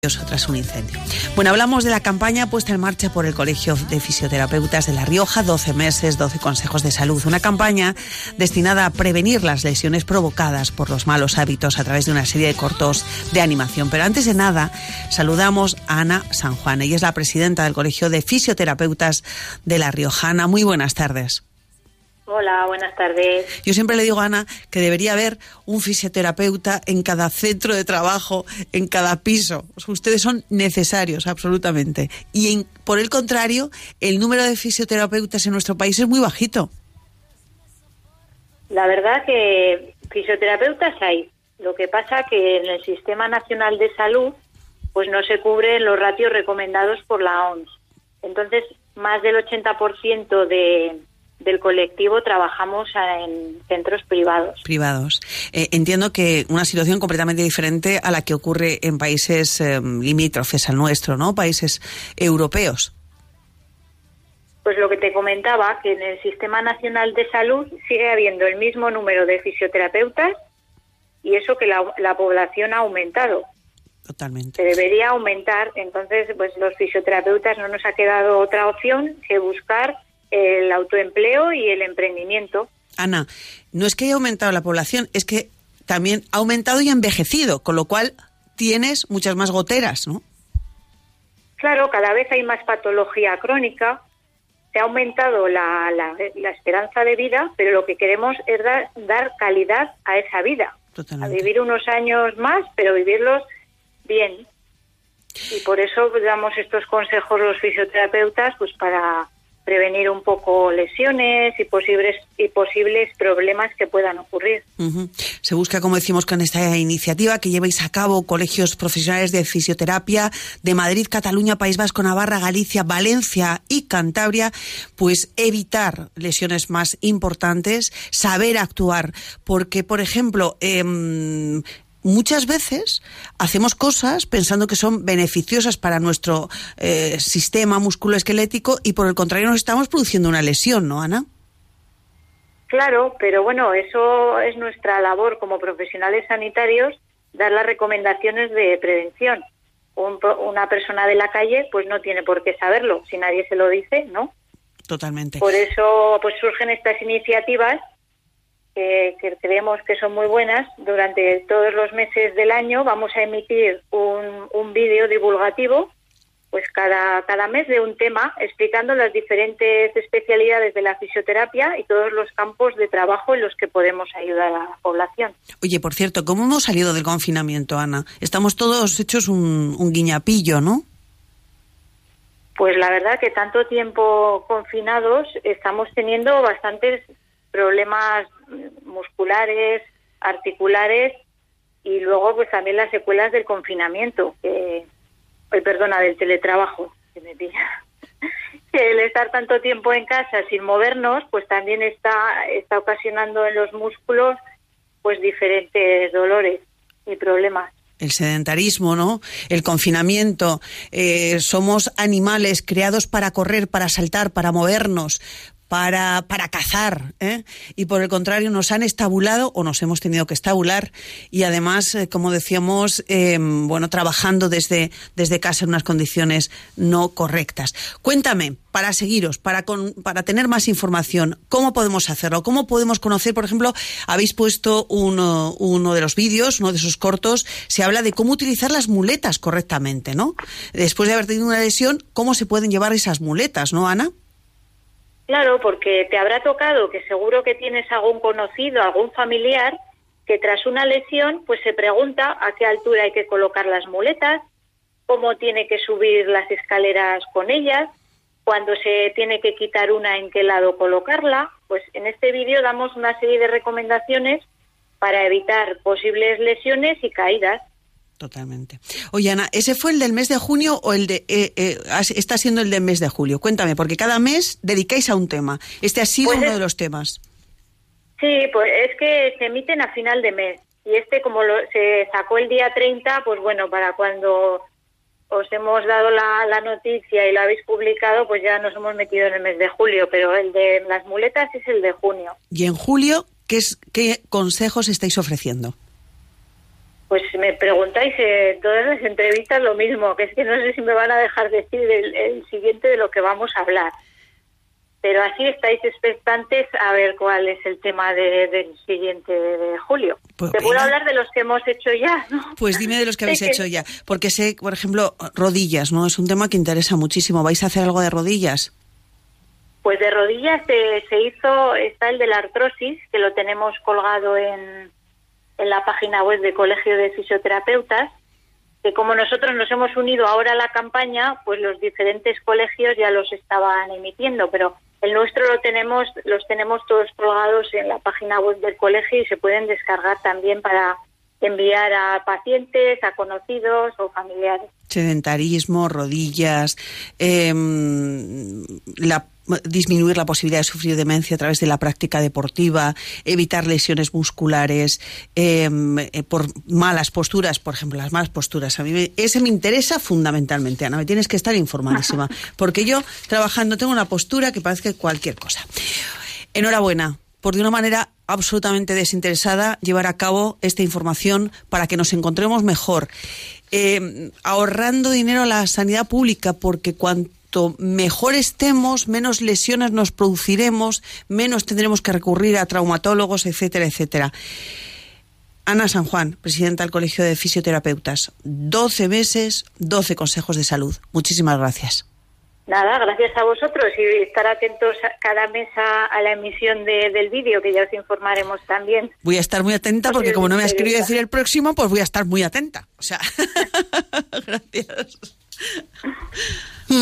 Tras un incendio. Bueno, hablamos de la campaña puesta en marcha por el Colegio de Fisioterapeutas de La Rioja, 12 meses, 12 consejos de salud. Una campaña destinada a prevenir las lesiones provocadas por los malos hábitos a través de una serie de cortos de animación. Pero antes de nada, saludamos a Ana San Juan. Ella es la presidenta del Colegio de Fisioterapeutas de La Rioja. Ana, muy buenas tardes. Hola, buenas tardes. Yo siempre le digo a Ana que debería haber un fisioterapeuta en cada centro de trabajo, en cada piso. Ustedes son necesarios, absolutamente. Y por el contrario, el número de fisioterapeutas en nuestro país es muy bajito. La verdad que fisioterapeutas hay. Lo que pasa que en el Sistema Nacional de Salud pues no se cubren los ratios recomendados por la OMS. Entonces, más del 80% del colectivo trabajamos en centros privados. Entiendo que una situación completamente diferente a la que ocurre en países limítrofes al nuestro, ¿no? Países europeos. Pues lo que te comentaba, que en el Sistema Nacional de Salud sigue habiendo el mismo número de fisioterapeutas y eso que la población ha aumentado. Totalmente. Se debería aumentar, entonces pues los fisioterapeutas no nos ha quedado otra opción que buscar el autoempleo y el emprendimiento. Ana, no es que haya aumentado la población, es que también ha aumentado y ha envejecido, con lo cual tienes muchas más goteras, ¿no? Claro, cada vez hay más patología crónica, se ha aumentado la esperanza de vida, pero lo que queremos es dar calidad a esa vida. Totalmente. A vivir unos años más, pero vivirlos bien. Y por eso damos estos consejos los fisioterapeutas, pues para prevenir un poco lesiones y posibles problemas que puedan ocurrir. Uh-huh. Se busca, como decimos, con esta iniciativa que llevéis a cabo colegios profesionales de fisioterapia de Madrid, Cataluña, País Vasco, Navarra, Galicia, Valencia y Cantabria, pues evitar lesiones más importantes, saber actuar, porque, por ejemplo, muchas veces hacemos cosas pensando que son beneficiosas para nuestro sistema musculoesquelético y por el contrario nos estamos produciendo una lesión, ¿no, Ana? Claro, pero bueno, eso es nuestra labor como profesionales sanitarios, dar las recomendaciones de prevención. Una persona de la calle pues no tiene por qué saberlo, si nadie se lo dice, ¿no? Totalmente. Por eso pues surgen estas iniciativas que creemos que son muy buenas. Durante todos los meses del año vamos a emitir un vídeo divulgativo, pues cada mes de un tema, explicando las diferentes especialidades de la fisioterapia y todos los campos de trabajo en los que podemos ayudar a la población. Oye, por cierto, ¿cómo hemos salido del confinamiento, Ana? Estamos todos hechos un guiñapillo, ¿no? Pues la verdad que tanto tiempo confinados estamos teniendo bastantes problemas musculares, articulares y luego pues también las secuelas del confinamiento, del teletrabajo, que me pilla. El estar tanto tiempo en casa sin movernos pues también está ocasionando en los músculos pues diferentes dolores y problemas. El sedentarismo, ¿no? El confinamiento. Somos animales creados para correr, para saltar, para movernos, para cazar, ¿eh? Y por el contrario nos han estabulado o nos hemos tenido que estabular y además, como decíamos, trabajando desde casa en unas condiciones no correctas. Cuéntame, para seguiros, para tener más información, ¿cómo podemos hacerlo? ¿Cómo podemos conocer, por ejemplo, habéis puesto uno de los vídeos, uno de esos cortos, se habla de cómo utilizar las muletas correctamente, ¿no? Después de haber tenido una lesión, ¿cómo se pueden llevar esas muletas, no, Ana? Claro, porque te habrá tocado que seguro que tienes algún conocido, algún familiar que tras una lesión pues se pregunta a qué altura hay que colocar las muletas, cómo tiene que subir las escaleras con ellas, cuando se tiene que quitar una, en qué lado colocarla. Pues en este vídeo damos una serie de recomendaciones para evitar posibles lesiones y caídas. Totalmente. Oye, Ana, ¿ese fue el del mes de junio o está siendo el del mes de julio? Cuéntame, porque cada mes dedicáis a un tema. Este ha sido uno de los temas. Sí, pues es que se emiten a final de mes. Y como se sacó el día 30, pues bueno, para cuando os hemos dado la noticia y lo habéis publicado, pues ya nos hemos metido en el mes de julio. Pero el de las muletas es el de junio. Y en julio, ¿qué consejos estáis ofreciendo? pues me preguntáis en todas las entrevistas lo mismo, que es que no sé si me van a dejar decir el siguiente de lo que vamos a hablar. Pero así estáis expectantes a ver cuál es el tema del siguiente de julio. Pues te puedo hablar de los que hemos hecho ya, ¿no? Pues dime de los que habéis hecho ya, porque sé, por ejemplo, rodillas, ¿no? Es un tema que interesa muchísimo. ¿Vais a hacer algo de rodillas? Pues de rodillas está el de la artrosis, que lo tenemos colgado en la página web del Colegio de Fisioterapeutas, que como nosotros nos hemos unido ahora a la campaña, pues los diferentes colegios ya los estaban emitiendo, pero el nuestro los tenemos todos colgados en la página web del colegio y se pueden descargar también para enviar a pacientes, a conocidos o familiares. Sedentarismo, rodillas, disminuir la posibilidad de sufrir demencia a través de la práctica deportiva, evitar lesiones musculares por malas posturas, por ejemplo, las malas posturas. A mí ese me interesa fundamentalmente, Ana, me tienes que estar informadísima, porque yo trabajando tengo una postura que parece cualquier cosa. Enhorabuena por de una manera absolutamente desinteresada llevar a cabo esta información para que nos encontremos mejor, ahorrando dinero a la sanidad pública, porque cuanto mejor estemos, menos lesiones nos produciremos, menos tendremos que recurrir a traumatólogos, etcétera, etcétera. Ana San Juan, presidenta del Colegio de Fisioterapeutas. 12 meses, 12 consejos de salud. Muchísimas gracias. Nada, gracias a vosotros y estar atentos cada mes a la emisión del vídeo, que ya os informaremos también. Voy a estar muy atenta porque como no me has querido decir el próximo, pues voy a estar muy atenta. O sea, gracias.